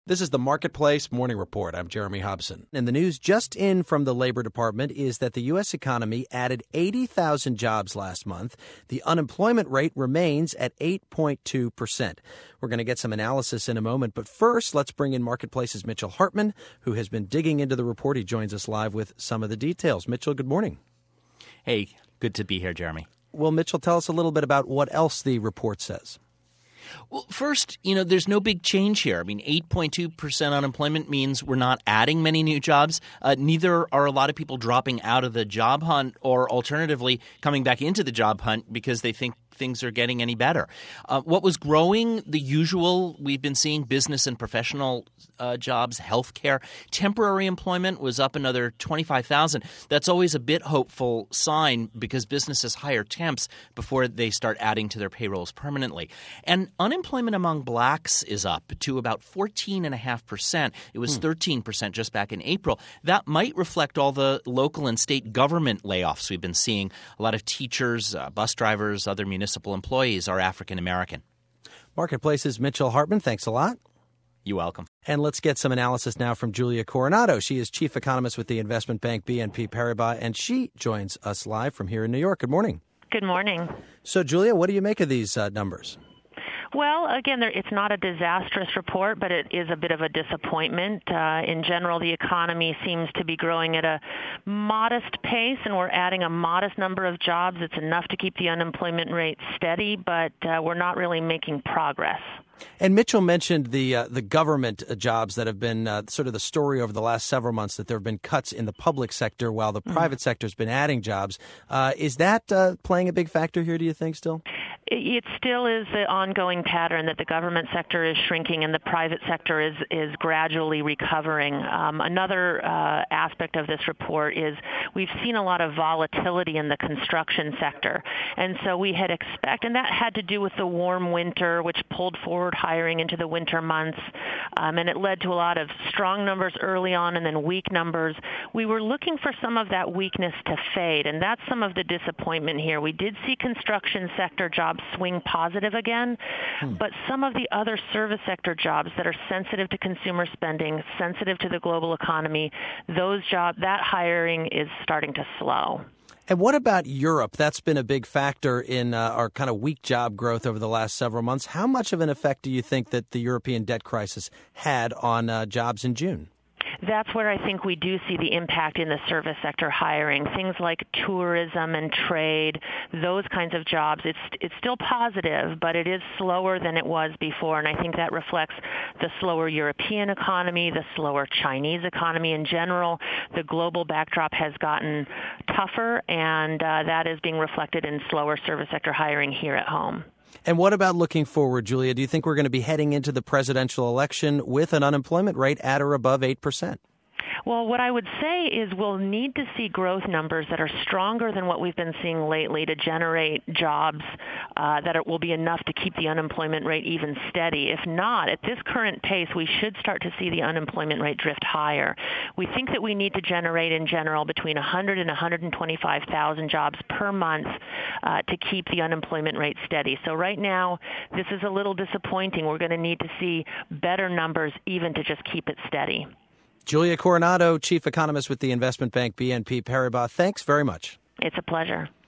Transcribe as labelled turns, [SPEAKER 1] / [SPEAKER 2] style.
[SPEAKER 1] This is the Marketplace Morning Report. I'm Jeremy Hobson. And the news just in from the Labor Department is that the U.S. economy added 80,000 jobs last month. The unemployment rate remains at 8.2%. We're going to get some analysis in a moment. But first, let's bring in Marketplace's Mitchell Hartman, who has been digging into the report. He joins us live with some of the details. Mitchell, good morning.
[SPEAKER 2] Hey, good to be here, Jeremy.
[SPEAKER 1] Well, Mitchell, tell us a little bit about what else the report says.
[SPEAKER 2] Well, first, there's no big change here. 8.2% unemployment means we're not adding many new jobs. Neither are a lot of people dropping out of the job hunt or alternatively coming back into the job hunt because they think things are getting any better. What was growing, the usual, we've been seeing business and professional jobs, healthcare. Temporary employment was up another 25,000. That's always a bit hopeful sign because businesses hire temps before they start adding to their payrolls permanently. And unemployment among blacks is up to about 14.5%. It was 13% just back in April. That might reflect all the local and state government layoffs we've been seeing. A lot of teachers, bus drivers, other municipal employees are African American.
[SPEAKER 1] Marketplace's Mitchell Hartman, thanks a lot.
[SPEAKER 2] You're welcome.
[SPEAKER 1] And let's get some analysis now from Julia Coronado. She is chief economist with the investment bank BNP Paribas, and she joins us live from here in New York. Good morning.
[SPEAKER 3] Good morning.
[SPEAKER 1] So, Julia, what do you make of these numbers?
[SPEAKER 3] Well, again, it's not a disastrous report, but it is a bit of a disappointment. In general, the economy seems to be growing at a modest pace, and we're adding a modest number of jobs. It's enough to keep the unemployment rate steady, but we're not really making progress.
[SPEAKER 1] And Mitchell mentioned the government jobs that have been sort of the story over the last several months, that there have been cuts in the public sector while the private sector has been adding jobs. Is that playing a big factor here, do you think, still?
[SPEAKER 3] It still is the ongoing pattern that the government sector is shrinking and the private sector is gradually recovering. Another aspect of this report is we've seen a lot of volatility in the construction sector. And so we had and that had to do with the warm winter, which pulled forward hiring into the winter months. And it led to a lot of strong numbers early on and then weak numbers. We were looking for some of that weakness to fade, and that's some of the disappointment here. We did see construction sector jobs swing positive again, but some of the other service sector jobs that are sensitive to consumer spending, sensitive to the global economy, that hiring is starting to slow.
[SPEAKER 1] And what about Europe? That's been a big factor in our kind of weak job growth over the last several months. How much of an effect do you think that the European debt crisis had on jobs in June?
[SPEAKER 3] That's where I think we do see the impact in the service sector hiring. Things like tourism and trade, those kinds of jobs, it's still positive, but it is slower than it was before. And I think that reflects the slower European economy, the slower Chinese economy in general. The global backdrop has gotten tougher, and that is being reflected in slower service sector hiring here at home.
[SPEAKER 1] And what about looking forward, Julia? Do you think we're going to be heading into the presidential election with an unemployment rate at or above 8%?
[SPEAKER 3] Well, what I would say is we'll need to see growth numbers that are stronger than what we've been seeing lately to generate jobs that will be enough to keep the unemployment rate even steady. If not, at this current pace, we should start to see the unemployment rate drift higher. We think that we need to generate in general between 100 and 125,000 jobs per month to keep the unemployment rate steady. So right now, this is a little disappointing. We're going to need to see better numbers even to just keep it steady.
[SPEAKER 1] Julia Coronado, chief economist with the investment bank BNP Paribas, thanks very much.
[SPEAKER 3] It's a pleasure.